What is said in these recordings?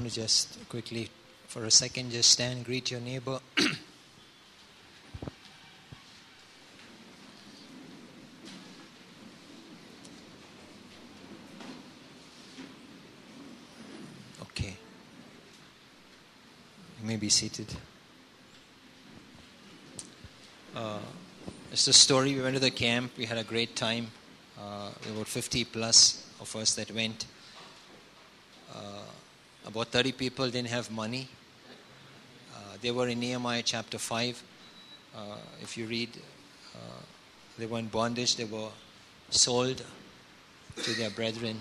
want to just quickly, for a second, just stand, greet your neighbor. Okay. You may be seated. It's a story. We went to the camp. We had a great time. There were 50 plus of us that went. About 30 people didn't have money. They were in Nehemiah chapter 5. If you read, they were in bondage. They were sold to their brethren.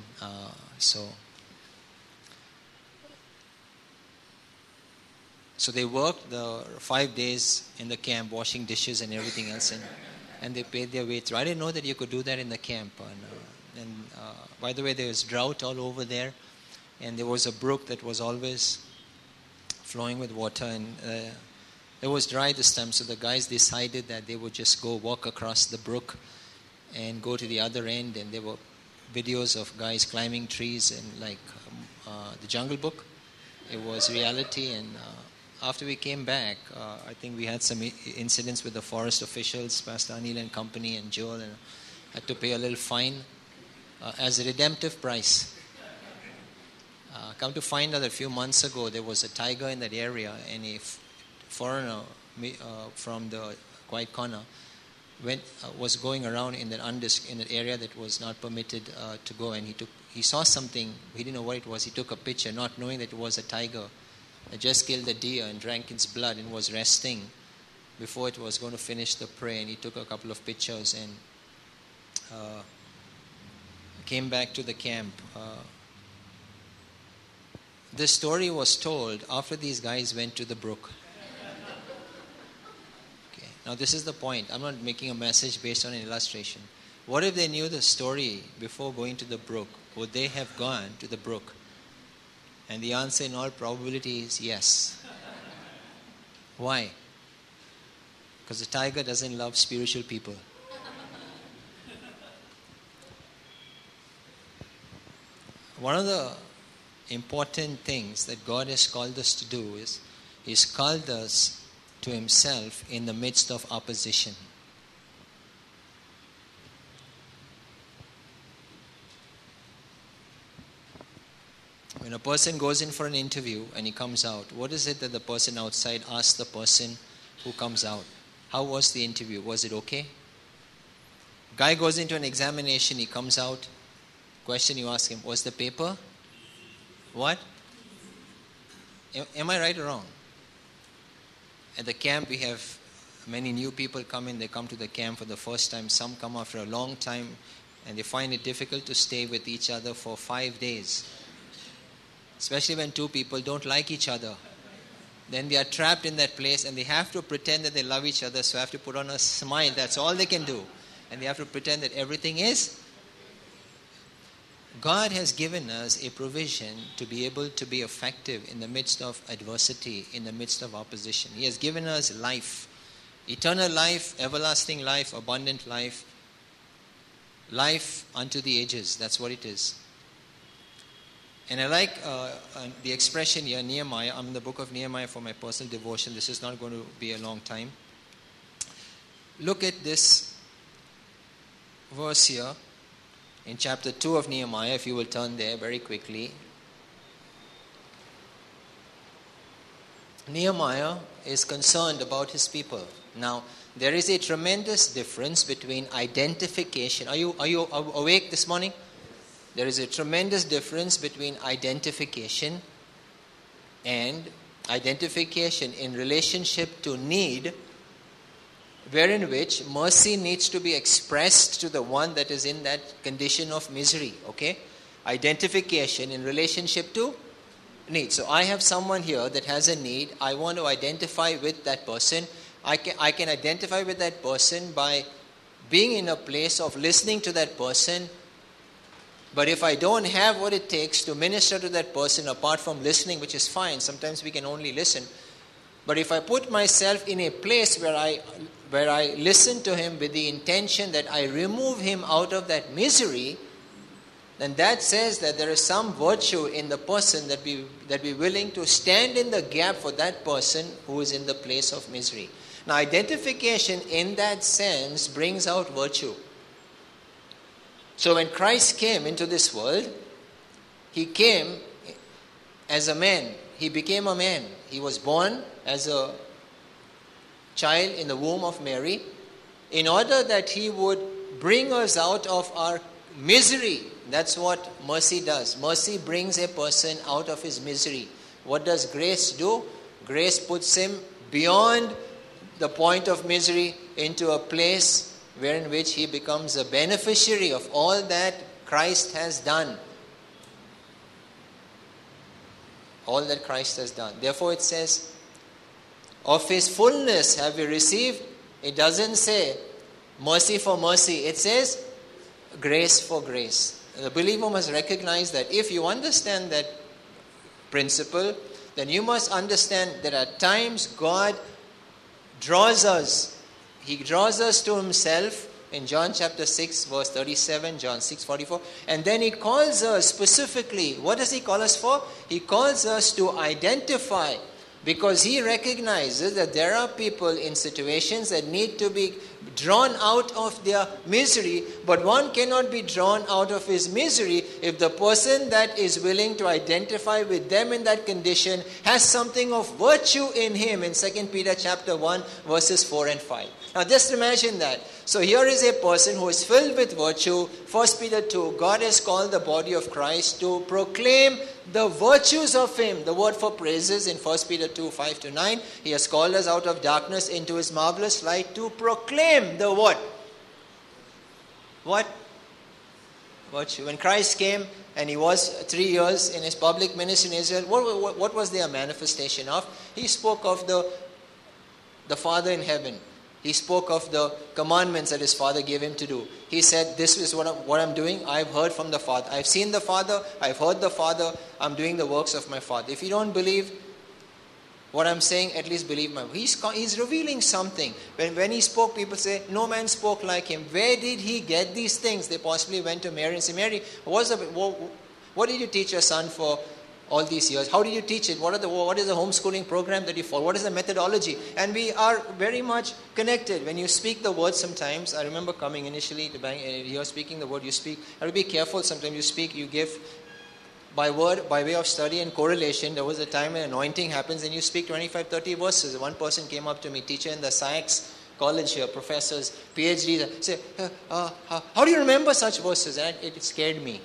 So they worked the 5 days in the camp, washing dishes and everything else, and they paid their way through. I didn't know that you could do that in the camp. And by the way, there was drought all over there, and there was a brook that was always flowing with water, and it was dry this time. So the guys decided that they would just go walk across the brook and go to the other end. And there were videos of guys climbing trees, and like the Jungle Book. It was reality. And after we came back, I think we had some incidents with the forest officials, Pastor Anil and company, and Joel, and had to pay a little fine as a redemptive price. Come to find out that a few months ago there was a tiger in that area, and a foreigner from the quiet corner was going around in that area that was not permitted to go, and he saw something. He didn't know what it was. He took a picture, not knowing that it was a tiger. I just killed the deer and drank its blood and was resting before it was going to finish the prey. And he took a couple of pictures and came back to the camp. This story was told after these guys went to the brook. Okay. Now this is the point. I'm not making a message based on an illustration. What if they knew the story before going to the brook? Would they have gone to the brook? And the answer in all probability is yes. Why? Because the tiger doesn't love spiritual people. One of the important things that God has called us to do is He's called us to Himself in the midst of opposition. When a person goes in for an interview and he comes out, what is it that the person outside asks the person who comes out? How was the interview? Was it okay? Guy goes into an examination, he comes out. Question you ask him, was the paper? What? Am I right or wrong? At the camp we have many new people come in. They come to the camp for the first time. Some come after a long time, and they find it difficult to stay with each other for 5 days. Especially when two people don't like each other. Then they are trapped in that place and they have to pretend that they love each other. So have to put on a smile. That's all they can do. And they have to pretend that everything is. God has given us a provision to be able to be effective in the midst of adversity, in the midst of opposition. He has given us life. Eternal life, everlasting life, abundant life. Life unto the ages. That's what it is. And I like the expression here, Nehemiah. I'm in the book of Nehemiah for my personal devotion. This is not going to be a long time. Look at this verse here in chapter 2 of Nehemiah, if you will turn there very quickly. Nehemiah is concerned about his people. Now, there is a tremendous difference between identification. Are you awake this morning? There is a tremendous difference between identification and identification in relationship to need, wherein which mercy needs to be expressed to the one that is in that condition of misery. Okay? Identification in relationship to need. So I have someone here that has a need. I want to identify with that person. I can identify with that person by being in a place of listening to that person. But if I don't have what it takes to minister to that person apart from listening, which is fine, sometimes we can only listen. But if I put myself in a place where I listen to him with the intention that I remove him out of that misery, then that says that there is some virtue in the person that we're willing to stand in the gap for that person who is in the place of misery. Now, identification in that sense brings out virtue. So when Christ came into this world, he came as a man. He became a man. He was born as a child in the womb of Mary in order that he would bring us out of our misery. That's what mercy does. Mercy brings a person out of his misery. What does grace do? Grace puts him beyond the point of misery into a place wherein which he becomes a beneficiary of all that Christ has done. All that Christ has done. Therefore it says, of his fullness have we received. It doesn't say mercy for mercy. It says grace for grace. The believer must recognize that if you understand that principle, then you must understand that at times God draws us. He draws us to himself in John chapter 6 verse 37, John 6:44. And then he calls us specifically. What does he call us for? He calls us to identify, because he recognizes that there are people in situations that need to be drawn out of their misery, but one cannot be drawn out of his misery if the person that is willing to identify with them in that condition has something of virtue in him in 2 Peter chapter 1 verses 4 and 5. Now just imagine that. So here is a person who is filled with virtue. 1 Peter 2, God has called the body of Christ to proclaim the virtues of him. The word for praises in 1 Peter 2, 5 to 9. He has called us out of darkness into his marvelous light to proclaim the what? What? Virtue. When Christ came and he was 3 years in his public ministry in Israel, what was their manifestation of? He spoke of the Father in heaven. He spoke of the commandments that his Father gave him to do. He said, this is what I'm doing. I've heard from the Father. I've seen the Father. I've heard the Father. I'm doing the works of my Father. If you don't believe what I'm saying, at least believe my. He's revealing something. When he spoke, people say, no man spoke like him. Where did he get these things? They possibly went to Mary and said, Mary, what did you teach your son for all these years? How did you teach it? What is the homeschooling program that you follow? What is the methodology? And we are very much connected. When you speak the word sometimes, I remember coming initially to Bangalore, you're speaking the word you speak. You have to be careful. Sometimes you speak, you give by word, by way of study and correlation. There was a time when anointing happens and you speak 25, 30 verses. One person came up to me, teacher in the SAIX college here, professors, PhDs, say, how do you remember such verses? And it scared me.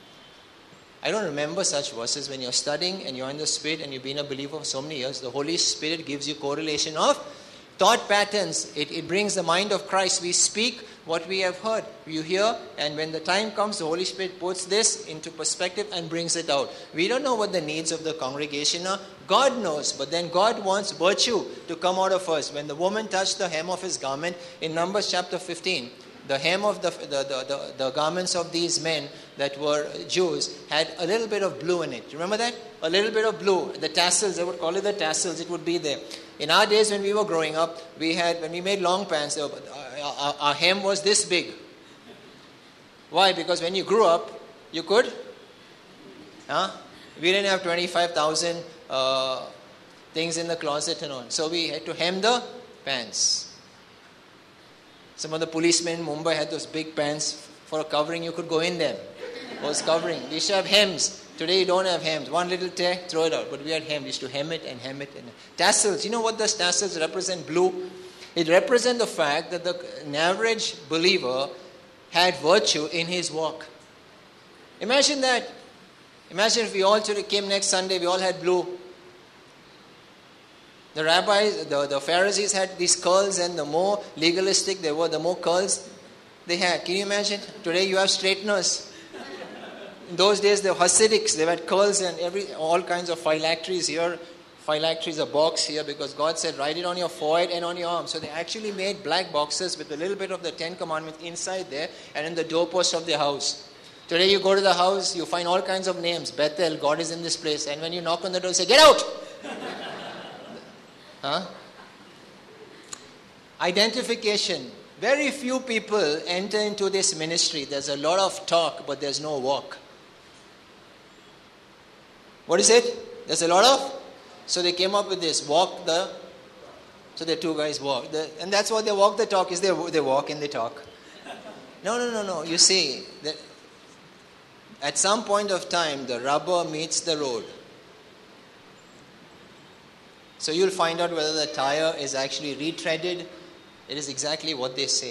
I don't remember such verses. When you're studying and you're in the Spirit and you've been a believer for so many years, the Holy Spirit gives you correlation of thought patterns. It brings the mind of Christ. We speak what we have heard. You hear, and when the time comes, the Holy Spirit puts this into perspective and brings it out. We don't know what the needs of the congregation are. God knows, but then God wants virtue to come out of us. When the woman touched the hem of his garment in Numbers chapter 15, the hem of the garments of these men that were Jews had a little bit of blue in it. Remember that? A little bit of blue. The tassels, they would call it the tassels, it would be there. In our days when we were growing up, when we made long pants, our hem was this big. Why? Because when you grew up, you could. We didn't have 25,000 things in the closet and all. So we had to hem the pants. Some of the policemen in Mumbai had those big pants for a covering. You could go in them. It was covering. We used to have hems. Today you don't have hems. One little tear, throw it out. But we had hem. We used to hem it and hem it. Tassels. You know what those tassels represent? Blue. It represents the fact that an average believer had virtue in his walk. Imagine that. Imagine if we all today came next Sunday, we all had blue. The rabbis, the Pharisees had these curls, and the more legalistic they were, the more curls they had. Can you imagine? Today you have straighteners. In those days, the Hasidics, they had curls and all kinds of phylacteries here. Phylacteries, a box here, because God said, write it on your forehead and on your arm. So they actually made black boxes with a little bit of the 10 Commandments inside there and in the doorpost of their house. Today you go to the house, you find all kinds of names. Bethel, God is in this place. And when you knock on the door, you say, get out! Identification. Very few people enter into this ministry. There's a lot of talk, but there's no walk. What is it? There's a lot of... So they came up with this, so the two guys walk. And that's what they walk the talk is, they walk and they talk. No. You see, at some point of time, the rubber meets the road. So you'll find out whether the tire is actually retreaded. It is exactly what they say.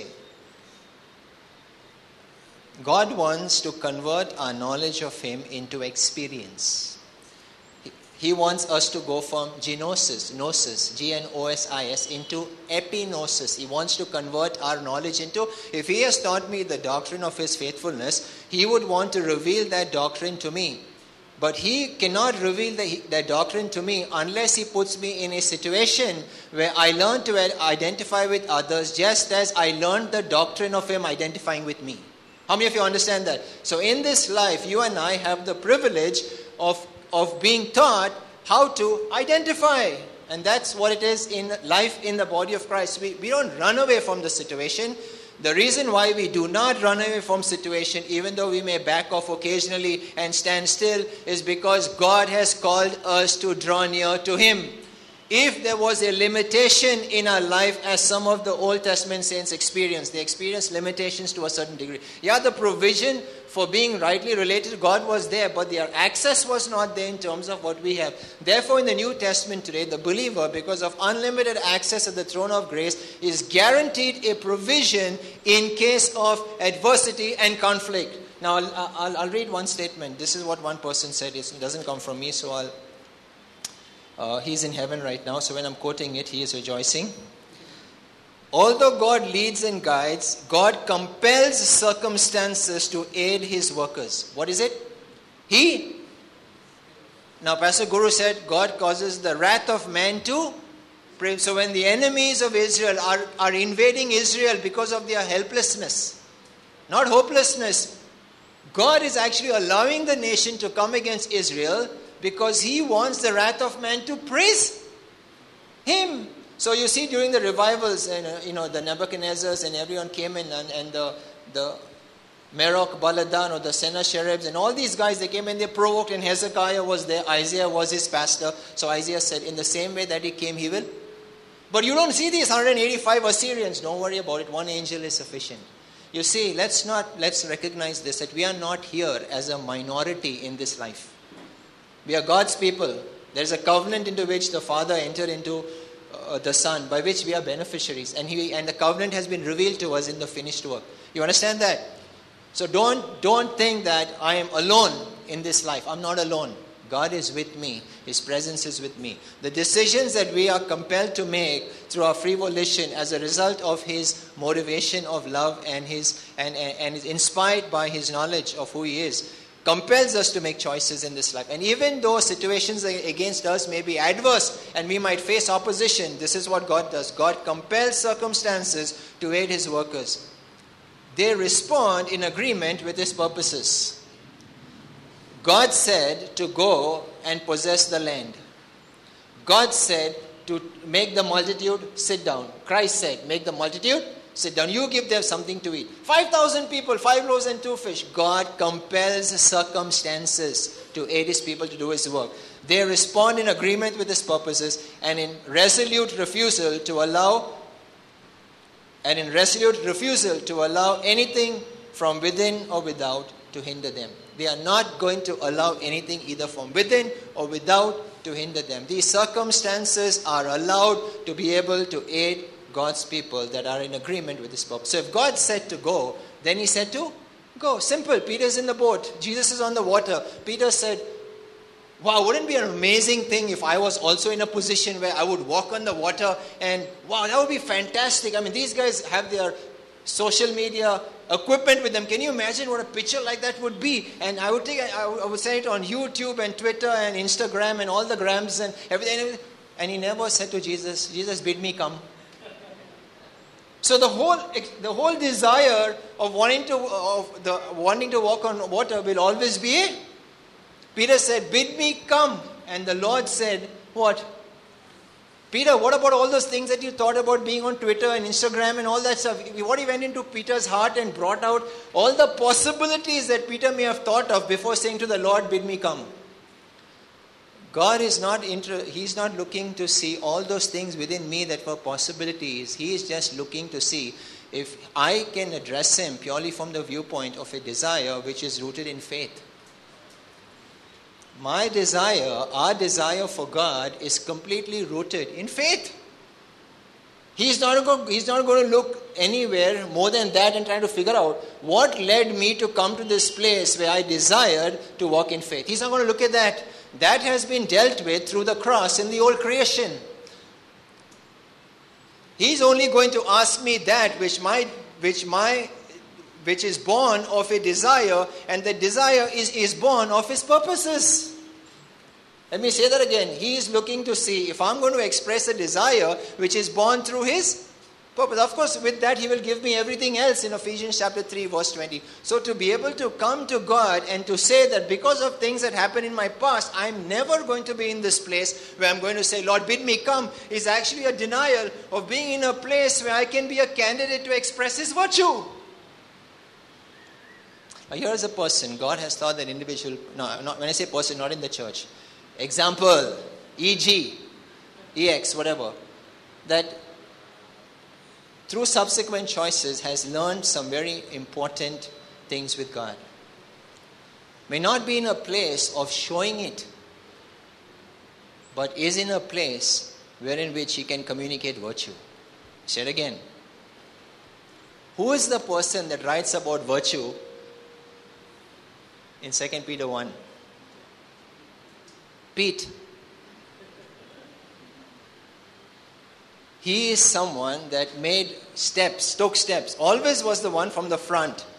God wants to convert our knowledge of Him into experience. He wants us to go from gnosis, Gnosis, into epignosis. He wants to convert our knowledge into, if He has taught me the doctrine of His faithfulness, He would want to reveal that doctrine to me. But He cannot reveal that doctrine to me unless He puts me in a situation where I learn to identify with others just as I learned the doctrine of Him identifying with me. How many of you understand that? So in this life, you and I have the privilege of being taught how to identify. And that's what it is in life in the body of Christ. We don't run away from the situation. The reason why we do not run away from situation, even though we may back off occasionally and stand still, is because God has called us to draw near to Him. If there was a limitation in our life, as some of the Old Testament saints experienced, they experienced limitations to a certain degree. Yeah, the provision for being rightly related to God was there, but their access was not there in terms of what we have. Therefore, in the New Testament today, the believer, because of unlimited access at the throne of grace, is guaranteed a provision in case of adversity and conflict. Now, I'll read one statement. This is what one person said. It doesn't come from me, so he's in heaven right now, so when I'm quoting it, he is rejoicing. Although God leads and guides, God compels circumstances to aid His workers. What is it? Now Pastor Guru said, God causes the wrath of man to prevail. So when the enemies of Israel are invading Israel because of their helplessness, not hopelessness, God is actually allowing the nation to come against Israel because He wants the wrath of man to praise Him. So you see during the revivals, the Nebuchadnezzars and everyone came in, and the Meroch Baladan or the Sennacheribs and all these guys, they came and they provoked, and Hezekiah was there, Isaiah was his pastor. So Isaiah said, in the same way that he came, he will. But you don't see these 185 Assyrians. Don't worry about it. One angel is sufficient. You see, let's recognize this, that we are not here as a minority in this life. We are God's people. There is a covenant into which the Father entered into the Son, by which we are beneficiaries. And the covenant has been revealed to us in the finished work. You understand that? So don't think that I am alone in this life. I'm not alone. God is with me. His presence is with me. The decisions that we are compelled to make through our free volition as a result of His motivation of love and is inspired by His knowledge of who He is, compels us to make choices in this life. And even though situations against us may be adverse and we might face opposition, this is what God does. God compels circumstances to aid His workers. They respond in agreement with His purposes. God said to go and possess the land. God said to make the multitude sit down. Christ said, make the multitude sit down. You give them something to eat. 5,000 people, 5 loaves and 2 fish. God compels circumstances to aid His people to do His work. They respond in agreement with His purposes and in resolute refusal to allow anything from within or without to hinder them. They are not going to allow anything either from within or without to hinder them. These circumstances are allowed to be able to aid God's people that are in agreement with His purpose. So if God said to go, then He said to go. Simple. Peter's in the boat. Jesus is on the water. Peter said, wow, wouldn't it be an amazing thing if I was also in a position where I would walk on the water, and wow, that would be fantastic. I mean, these guys have their social media equipment with them. Can you imagine what a picture like that would be? And I would send it on YouTube and Twitter and Instagram and all the grams and everything. And He never said to Jesus, Jesus, bid me come. So the whole desire of wanting to walk on water will always be. Peter said, bid me come. And the Lord said, what? Peter, what about all those things that you thought about being on Twitter and Instagram and all that stuff? What he went into Peter's heart and brought out all the possibilities that Peter may have thought of before saying to the Lord, bid me come. God is not He's not looking to see all those things within me that were possibilities. He is just looking to see if I can address Him purely from the viewpoint of a desire which is rooted in faith. My desire, our desire for God is completely rooted in faith. He's not going to look anywhere more than that and try to figure out what led me to come to this place where I desired to walk in faith. He's not going to look at that. That has been dealt with through the cross in the old creation. He's only going to ask me that which is born of a desire, and the desire is born of His purposes. Let me say that again. He is looking to see if I'm going to express a desire which is born through His purpose. Of course, with that He will give me everything else in Ephesians chapter 3 verse 20. So to be able to come to God and to say that because of things that happened in my past, I'm never going to be in this place where I'm going to say, Lord, bid me come, is actually a denial of being in a place where I can be a candidate to express His virtue. Now here is a person, God has thought that individual, when I say person, not in the church. Example, E.G., E.X., whatever, that through subsequent choices has learned some very important things with God. May not be in a place of showing it, but is in a place wherein which he can communicate virtue. Say it again. Who is the person that writes about virtue in 2 Peter 1? Pete. He is someone that made steps, took steps, always was the one from the front.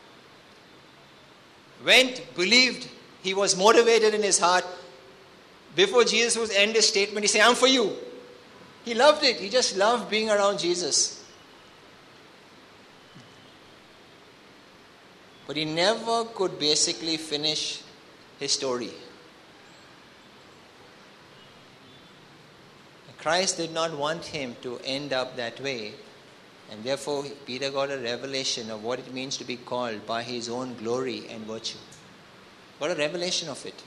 Went, believed, he was motivated in his heart. Before Jesus would end his statement, he said, I'm for you. He loved it. He just loved being around Jesus. But he never could basically finish his story. Christ did not want him to end up that way. And therefore, Peter got a revelation of what it means to be called by his own glory and virtue. Got a revelation of it.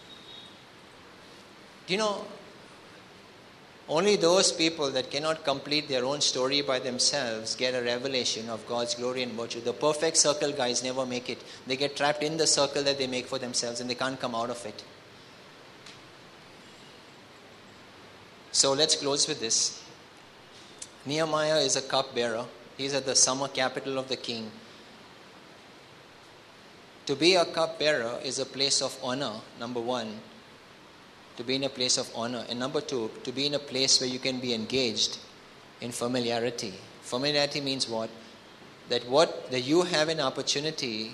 Do you know, only those people that cannot complete their own story by themselves get a revelation of God's glory and virtue. The perfect circle guys never make it. They get trapped in the circle that they make for themselves and they can't come out of it. So let's close with this. Nehemiah is a cupbearer. He's at the summer capital of the king. To be a cupbearer is a place of honor, number one. To be in a place of honor. And number two, to be in a place where you can be engaged in familiarity. Familiarity means what? That you have an opportunity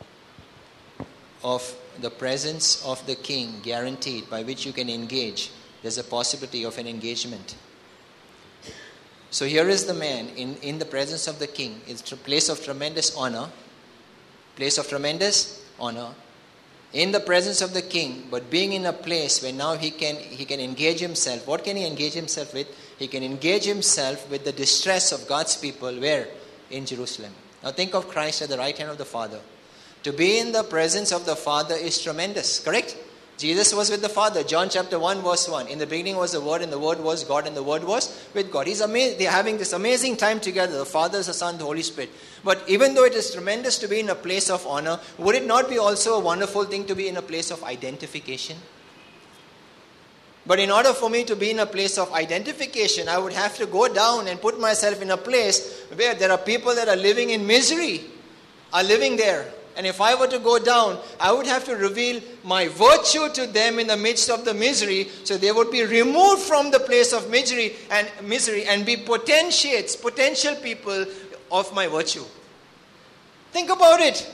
of the presence of the king guaranteed by which you can engage. There's a possibility of an engagement. So here is the man in the presence of the king. It's a place of tremendous honor. Place of tremendous honor. In the presence of the king, but being in a place where now he can engage himself. What can he engage himself with? He can engage himself with the distress of God's people. Where? In Jerusalem. Now think of Christ at the right hand of the Father. To be in the presence of the Father is tremendous. Correct? Jesus was with the Father. John chapter 1 verse 1. In the beginning was the Word, and the Word was God, and the Word was with God. They're having this amazing time together. The Father, the Son, the Holy Spirit. But even though it is tremendous to be in a place of honor, would it not be also a wonderful thing to be in a place of identification? But in order for me to be in a place of identification, I would have to go down and put myself in a place where there are people that are living in misery, are living there. And if I were to go down, I would have to reveal my virtue to them in the midst of the misery, so they would be removed from the place of misery and be potential people of my virtue. Think about it.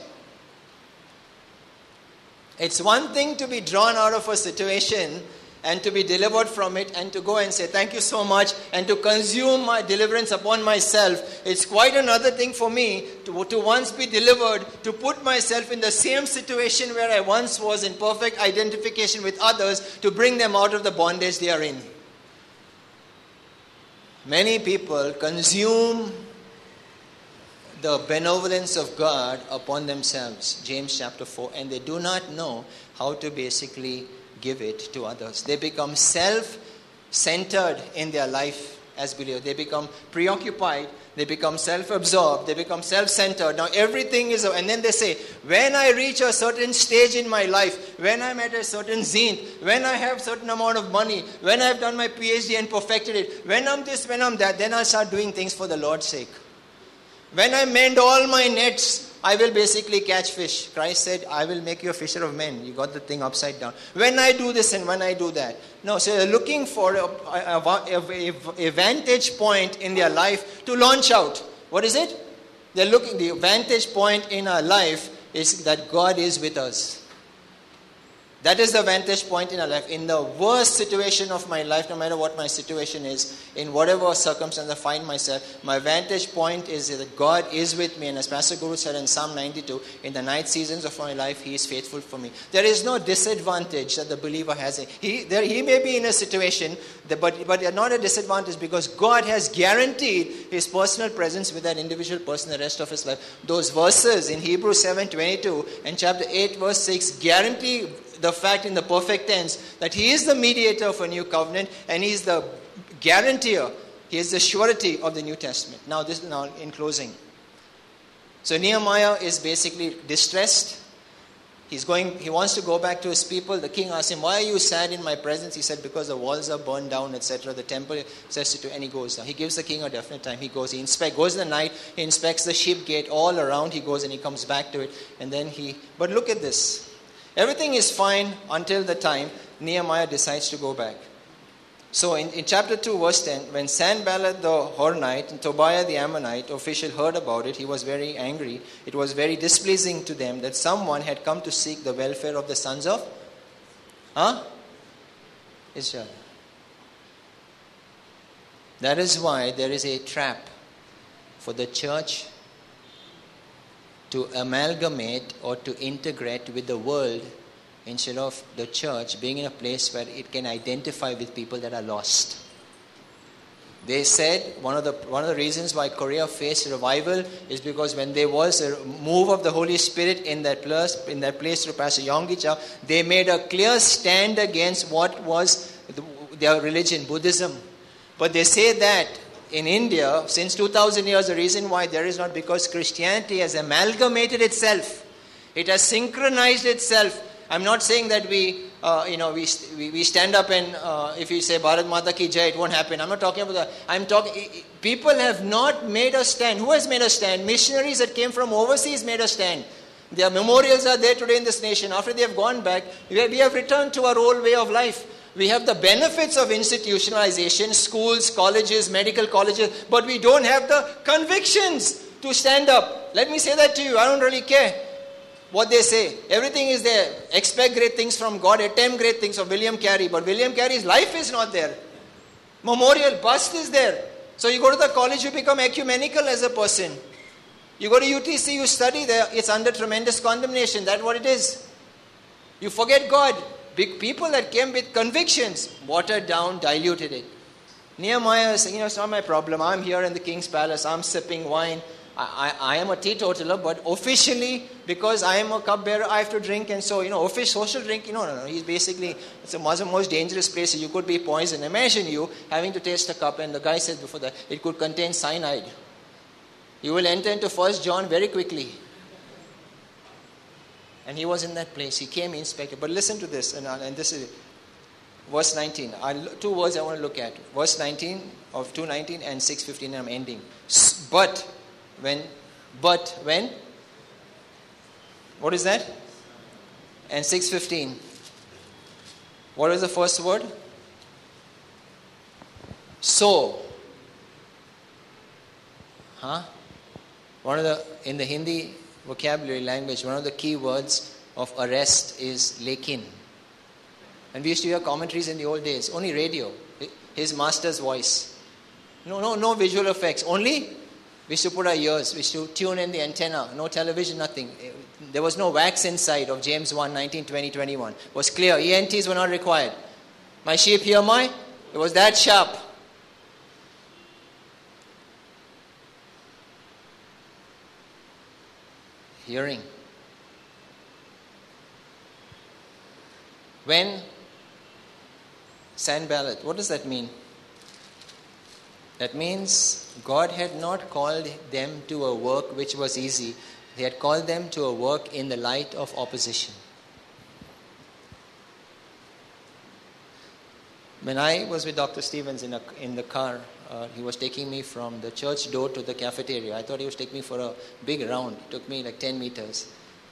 It's one thing to be drawn out of a situation and to be delivered from it and to go and say, thank you so much, and to consume my deliverance upon myself. It's quite another thing for me to once be delivered, to put myself in the same situation where I once was in perfect identification with others, to bring them out of the bondage they are in. Many people consume the benevolence of God upon themselves, James chapter 4, and they do not know how to basically give it to others. They become self-centered in their life as believers. They become preoccupied, they become self-absorbed, they become self-centered. Now everything is, and then they say, when I reach a certain stage in my life, when I'm at a certain zenith, when I have certain amount of money, when I've done my PhD and perfected it, when I'm this, when I'm that, then I'll start doing things for the Lord's sake. When I mend all my nets, I will basically catch fish. Christ said, I will make you a fisher of men. You got the thing upside down. When I do this and when I do that. No, so they're looking for a vantage point in their life to launch out. What is it? They're looking, the vantage point in our life is that God is with us. That is the vantage point in our life. In the worst situation of my life, no matter what my situation is, in whatever circumstance I find myself, my vantage point is that God is with me. And as Pastor Guru said in Psalm 92, in the night seasons of my life, He is faithful for me. There is no disadvantage that the believer has. He may be in a situation, but not a disadvantage, because God has guaranteed His personal presence with that individual person the rest of his life. Those verses in Hebrews 7:22 and chapter 8 verse 6 guarantee the fact in the perfect tense that He is the mediator of a new covenant, and He is the guarantor, He is the surety of the New Testament. Now in closing. So Nehemiah is basically distressed. He wants to go back to his people. The king asks him, why are you sad in my presence? He said, because the walls are burned down, etc. The temple says to, and he goes down. He gives the king a definite time. He goes, goes in the night, he inspects the sheep gate all around. He goes and he comes back to it. And then but look at this. Everything is fine until the time Nehemiah decides to go back. So in chapter 2 verse 10, when Sanballat the Horonite and Tobiah the Ammonite official heard about it, he was very angry. It was very displeasing to them that someone had come to seek the welfare of the sons of Israel. That is why there is a trap for the church to amalgamate or to integrate with the world, instead of the church being in a place where it can identify with people that are lost. They said one of the reasons why Korea faced revival is because when there was a move of the Holy Spirit in that place through Pastor Yonggi, they made a clear stand against what was their religion, Buddhism. But they say that in India, since 2000 years, the reason why there is not because Christianity has amalgamated itself. It has synchronized itself. I'm not saying that we stand up and if we say Bharat Mata Ki Jai, it won't happen. I'm not talking about that. People have not made a stand. Who has made a stand? Missionaries that came from overseas made a stand. Their memorials are there today in this nation. After they have gone back, we have returned to our old way of life. We have the benefits of institutionalization, schools, colleges, medical colleges, but we don't have the convictions to stand up. Let me say that to you. I don't really care what they say. Everything is there. Expect great things from God. Attempt great things from William Carey. But William Carey's life is not there. Memorial bust is there. So you go to the college, you become ecumenical as a person. You go to UTC, you study there. It's under tremendous condemnation. That's what it is. You forget God. Big people that came with convictions, watered down, diluted it. Nehemiah is saying, it's not my problem. I'm here in the king's palace. I'm sipping wine. I am a teetotaler, but officially, because I am a cupbearer, I have to drink. And so, social drinking, no. He's basically, it's the most dangerous place. You could be poisoned. Imagine you having to taste a cup, and the guy said before that, it could contain cyanide. You will enter into 1 John very quickly. And he was in that place. He came, inspected. But listen to this, and this is verse 19. Two words I want to look at. Verse 19 of 2:19 and 6:15, and I'm ending. But when? What is that? And 6:15. What is the first word? So. In the Hindi vocabulary language, one of the key words of arrest is lekin. And we used to hear commentaries in the old days. Only radio. His master's voice. No visual effects. Only we used to put our ears. We used to tune in the antenna. No television, nothing. There was no wax inside of James 1, 19, 20, 21. It was clear. ENTs were not required. My sheep hear my. It was that sharp. Hearing. When Sanballat, what does that mean? That means God had not called them to a work which was easy. He had called them to a work in the light of opposition. When I was with Dr. Stevens in the car, he was taking me from the church door to the cafeteria. I thought he was taking me for a big round. It took me like 10 meters.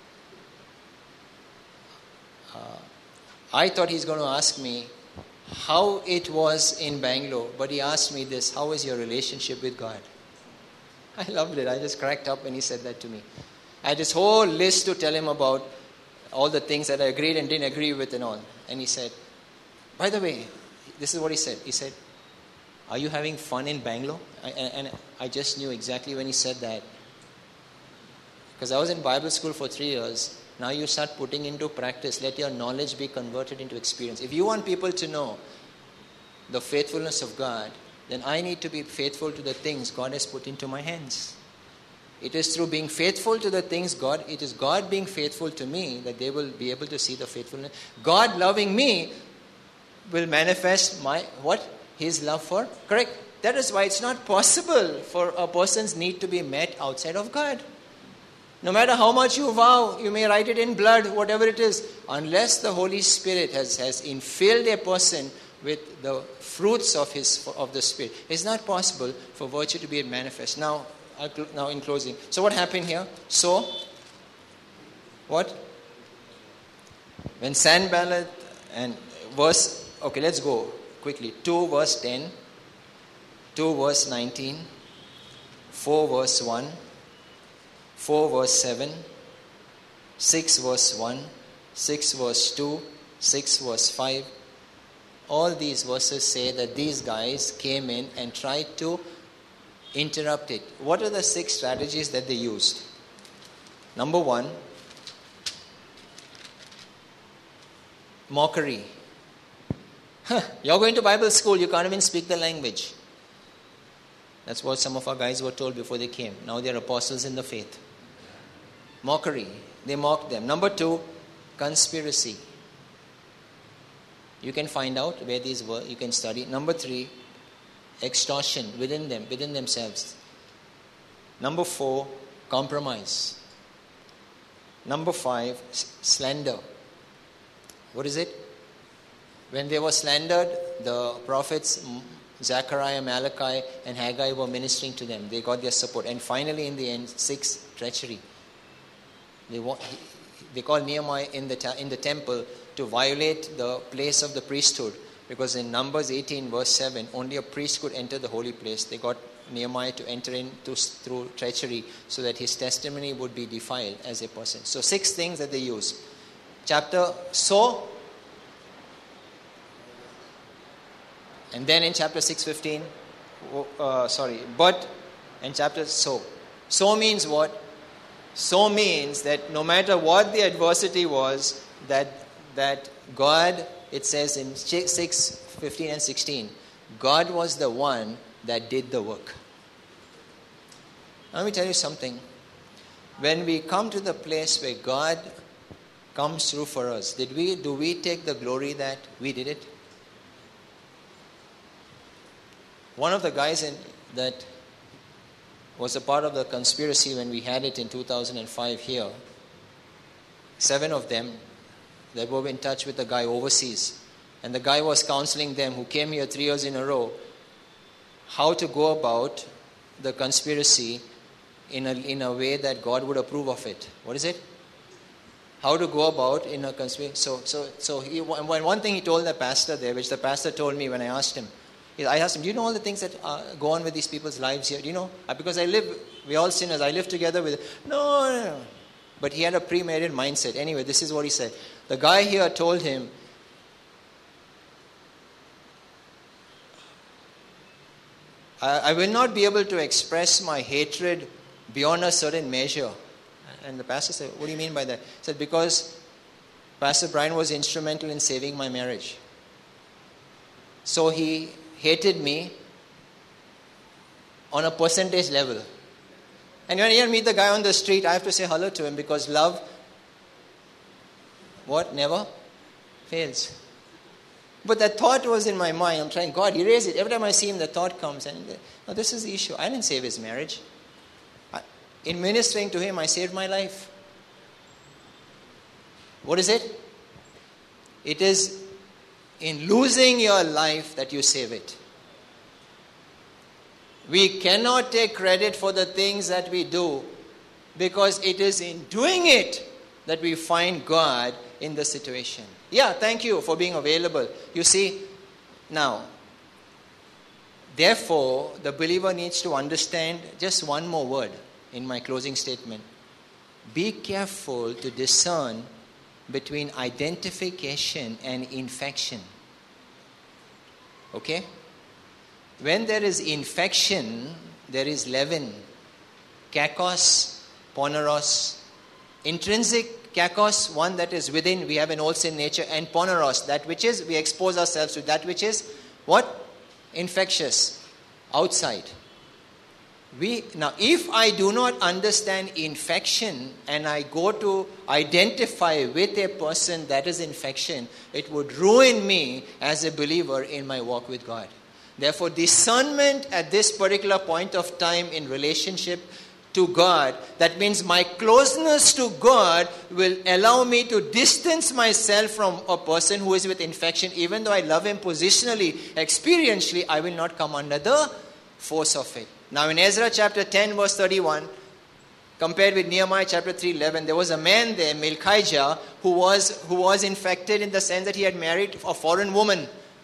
I thought he's going to ask me how it was in Bangalore, but he asked me this: how is your relationship with God? I loved it. I just cracked up when he said that to me. I had this whole list to tell him about all the things that I agreed and didn't agree with and all. And he said, by the way, this is what he said. He said, are you having fun in Bangalore? And I just knew exactly when he said that. Because I was in Bible school for 3 years. Now you start putting into practice. Let your knowledge be converted into experience. If you want people to know the faithfulness of God, then I need to be faithful to the things God has put into my hands. It is through being faithful to the things it is God being faithful to me that they will be able to see the faithfulness. God loving me will manifest His love for, correct? That is why it's not possible for a person's need to be met outside of God. No matter how much you vow, you may write it in blood, whatever it is, unless the Holy Spirit has infilled a person with the fruits of the Spirit, it's not possible for virtue to be manifest. Now in closing, so what happened here? So, what? When Sanballat and okay, let's go quickly. 2 verse 10, 2 verse 19, 4 verse 1, 4 verse 7, 6 verse 1, 6 verse 2, 6 verse 5. All these verses say that these guys came in and tried to interrupt it. What are the 6 strategies that they used? Number 1, mockery. You're going to Bible school, you can't even speak the language. That's what some of our guys were told before they came. Now they're apostles in the faith. Mockery. They mocked them. Number 2, conspiracy. You can find out where these were. You can study. Number 3, extortion within themselves. Number 4, compromise. Number 5, slander. What is it? When they were slandered, the prophets Zechariah, Malachi, and Haggai were ministering to them. They got their support. And finally, in the end, 6, treachery. They called Nehemiah in the temple to violate the place of the priesthood. Because in Numbers 18 verse 7, only a priest could enter the holy place. They got Nehemiah to enter in through treachery so that his testimony would be defiled as a person. So 6 things that they use. And then in chapter 6:15, and chapter so. So means what? So means that no matter what the adversity was, that God, it says in 6:15 and 16, God was the one that did the work. Let me tell you something. When we come to the place where God comes through for us, do we take the glory that we did it? One of the guys that was a part of the conspiracy when we had it in 2005 here, 7 of them that were in touch with the guy overseas. And the guy was counseling them who came here 3 years in a row how to go about the conspiracy in a way that God would approve of it. What is it? How to go about in a conspiracy. So one thing he told the pastor there, which the pastor told me when I asked him, do you know all the things that go on with these people's lives here? Do you know? Because we all sinners, I live together with... No. But he had a premeditated mindset. Anyway, this is what he said. The guy here told him, I will not be able to express my hatred beyond a certain measure. And the pastor said, what do you mean by that? He said, because Pastor Brian was instrumental in saving my marriage. So he hated me on a percentage level. And when I meet the guy on the street, I have to say hello to him because love, what? Never fails. But that thought was in my mind. I'm trying, God, erase it. Every time I see him, the thought comes. And no, this is the issue. I didn't save his marriage. In ministering to him, I saved my life. What is it? It is in losing your life that you save it. We cannot take credit for the things that we do because it is in doing it that we find God in the situation. Yeah, thank you for being available. You see, now, therefore, the believer needs to understand just one more word in my closing statement. Be careful to discern between identification and infection. Okay? When there is infection, there is leaven. Kakos, poneros. Intrinsic kakos, one that is within, we have an old sin nature, and poneros, that which is, we expose ourselves to that which is, what? Infectious, outside. Now, if I do not understand infection and I go to identify with a person that is infection, it would ruin me as a believer in my walk with God. Therefore, discernment at this particular point of time in relationship to God, that means my closeness to God will allow me to distance myself from a person who is with infection. Even though I love him positionally, experientially, I will not come under the force of it. Now in Ezra chapter 10 verse 31, compared with Nehemiah chapter 3:11, there was a man there, Melchijah, who was infected in the sense that he had married a foreign woman.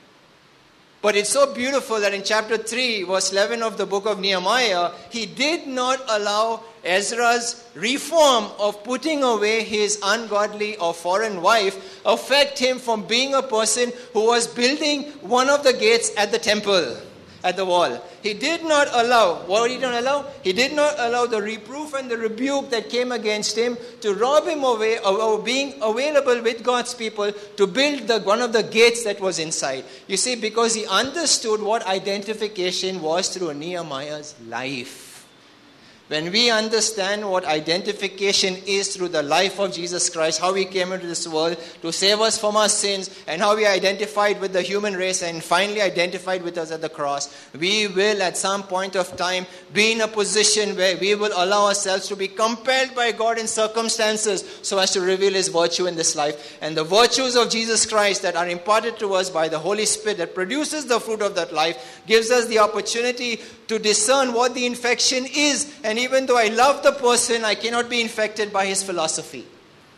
But it's so beautiful that in chapter 3 verse 11 of the book of Nehemiah, he did not allow Ezra's reform of putting away his ungodly or foreign wife affect him from being a person who was building one of the gates at the temple, at the wall. He did not allow, what did he not allow? He did not allow the reproof and the rebuke that came against him to rob him away of being available with God's people to build one of the gates that was inside. You see, because he understood what identification was through Nehemiah's life. When we understand what identification is through the life of Jesus Christ, how he came into this world to save us from our sins, and how we identified with the human race and finally identified with us at the cross, we will at some point of time be in a position where we will allow ourselves to be compelled by God in circumstances so as to reveal his virtue in this life. And the virtues of Jesus Christ that are imparted to us by the Holy Spirit that produces the fruit of that life gives us the opportunity to discern what the infection is. And even though I love the person, I cannot be infected by his philosophy.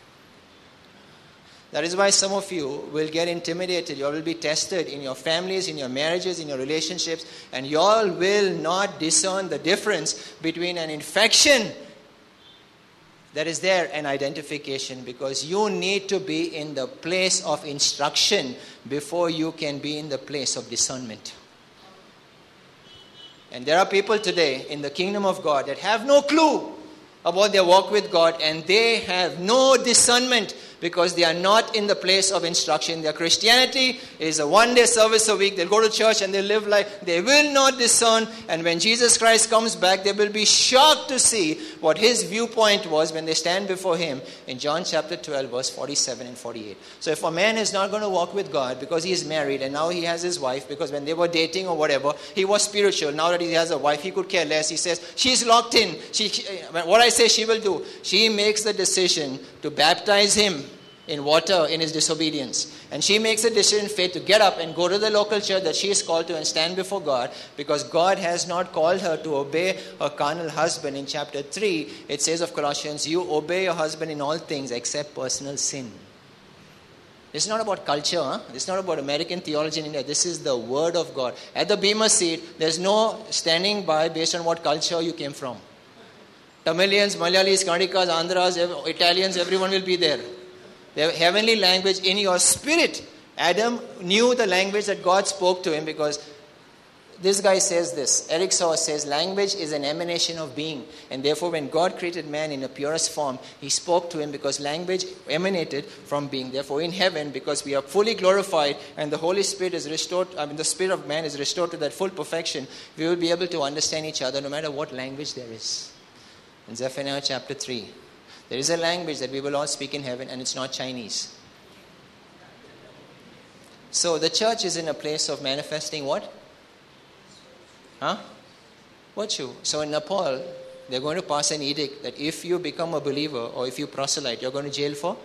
That is why some of you will get intimidated. You all will be tested in your families, in your marriages, in your relationships. And you all will not discern the difference between an infection that is there and identification. Because you need to be in the place of instruction before you can be in the place of discernment. And there are people today in the kingdom of God that have no clue about their walk with God, and they have no discernment because they are not in the place of instruction. Their Christianity is a one-day service a week. They'll go to church and they'll live like they will not discern. And when Jesus Christ comes back, they will be shocked to see what his viewpoint was when they stand before him in John chapter 12, verse 47 and 48. So if a man is not going to walk with God because he is married and now he has his wife, because when they were dating or whatever, he was spiritual. Now that he has a wife, he could care less. He says, she's locked in. What I say she will do. She makes the decision to baptize him in water in his disobedience. And she makes a decision in faith to get up and go to the local church that she is called to and stand before God, because God has not called her to obey her carnal husband. In chapter 3, it says of Colossians, you obey your husband in all things except personal sin. It's not about culture. Huh? It's not about American theology in India. This is the word of God. At the Bema seat, there's no standing by based on what culture you came from. Tamilians, Malayalis, Karnaticas, Andhras, Italians, everyone will be there. The heavenly language in your spirit. Adam knew the language that God spoke to him, because this guy says this. Eric Sauer says language is an emanation of being. And therefore when God created man in the purest form, he spoke to him because language emanated from being. Therefore in heaven, because we are fully glorified and the Holy Spirit is restored, the spirit of man is restored to that full perfection, we will be able to understand each other no matter what language there is. In Zephaniah chapter 3. There is a language that we will all speak in heaven, and it's not Chinese. So the church is in a place of manifesting what? Virtue. So in Nepal, they're going to pass an edict that if you become a believer or if you proselyte, you're going to jail for?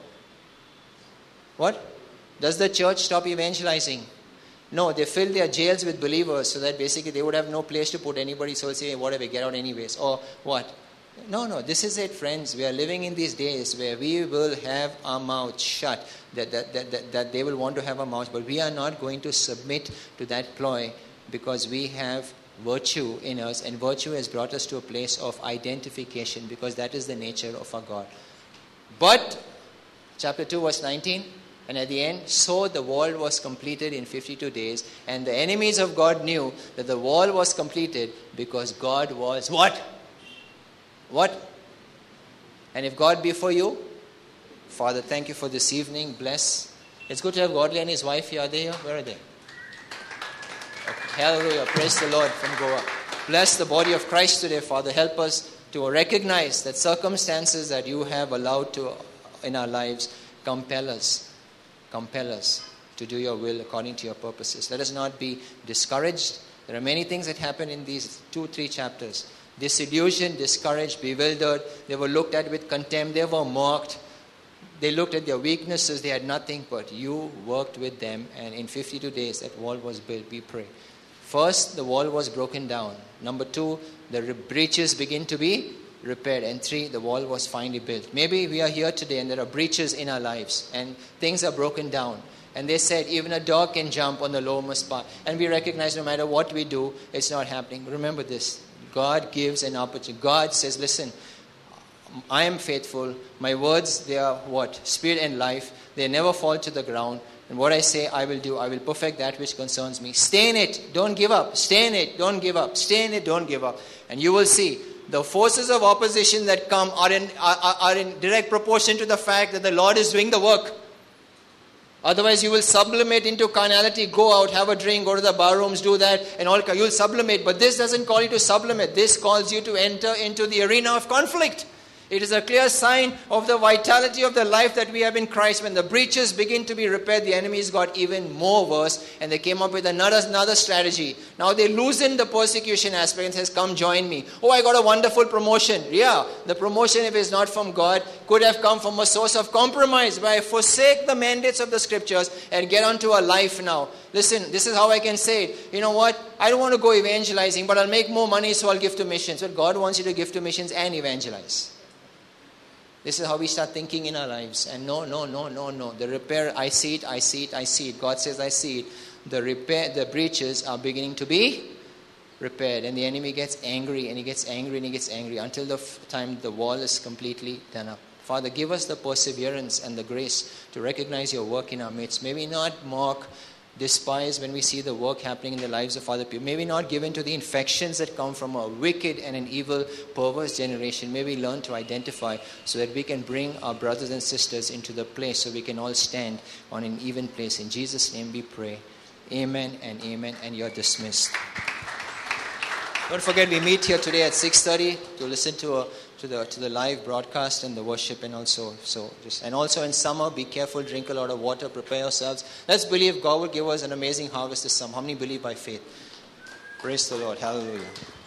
What? Does the church stop evangelizing? No, they fill their jails with believers so that basically they would have no place to put anybody, so they'll say, whatever, get out anyways. Or what? No, this is it, friends. We are living in these days where we will have our mouth shut, that they will want to have our mouth, but we are not going to submit to that ploy because we have virtue in us, and virtue has brought us to a place of identification because that is the nature of our God. But, chapter 2, verse 19, and at the end, so the wall was completed in 52 days, and the enemies of God knew that the wall was completed because God was what? What? And if God be for you, Father, thank you for this evening. Bless. It's good to have Godly and his wife here. Are they here? Where are they? Okay. Hallelujah. Praise the Lord from Goa. Bless the body of Christ today, Father. Help us to recognize that circumstances that you have allowed to in our lives compel us to do your will according to your purposes. Let us not be discouraged. There are many things that happen in these 2-3 chapters. Disillusioned, discouraged, bewildered. They were looked at with contempt. They were mocked. They looked at their weaknesses. They had nothing, but you worked with them. And in 52 days, that wall was built. We pray. First, the wall was broken down. Number 2, the breaches begin to be repaired. And 3, the wall was finally built. Maybe we are here today and there are breaches in our lives. And things are broken down. And they said, even a dog can jump on the lowermost part. And we recognize no matter what we do, it's not happening. Remember this. God gives an opportunity. God says, listen, I am faithful. My words, they are what? Spirit and life. They never fall to the ground. And what I say, I will do. I will perfect that which concerns me. Stay in it. Don't give up. Stay in it. Don't give up. Stay in it. Don't give up. And you will see the forces of opposition that come are in direct proportion to the fact that the Lord is doing the work. Otherwise, you will sublimate into carnality. Go out, have a drink, go to the bar rooms, do that, and all. You will sublimate. But this doesn't call you to sublimate. This calls you to enter into the arena of conflict. It is a clear sign of the vitality of the life that we have in Christ. When the breaches begin to be repaired, the enemies got even more worse, and they came up with another strategy. Now they loosened the persecution aspect and says, come join me. Oh, I got a wonderful promotion. Yeah, the promotion, if it's not from God, could have come from a source of compromise where I forsake the mandates of the scriptures and get onto a life now. Listen, this is how I can say it. You know what? I don't want to go evangelizing, but I'll make more money, so I'll give to missions. But God wants you to give to missions and evangelize. This is how we start thinking in our lives. And no. The repair, I see it. God says, I see it. The breaches are beginning to be repaired. And the enemy gets angry, and he gets angry until the time the wall is completely done up. Father, give us the perseverance and the grace to recognize your work in our midst. May we not mock, despise when we see the work happening in the lives of other people. May we not give in to the infections that come from a wicked and an evil, perverse generation. May we learn to identify so that we can bring our brothers and sisters into the place so we can all stand on an even place. In Jesus' name we pray. Amen and amen. And you're dismissed. Don't forget, we meet here today at 6:30 to listen to the live broadcast and the worship, and also in summer, be careful, drink a lot of water, prepare yourselves. Let's believe God will give us an amazing harvest this summer. How many believe by faith? Praise the Lord. Hallelujah.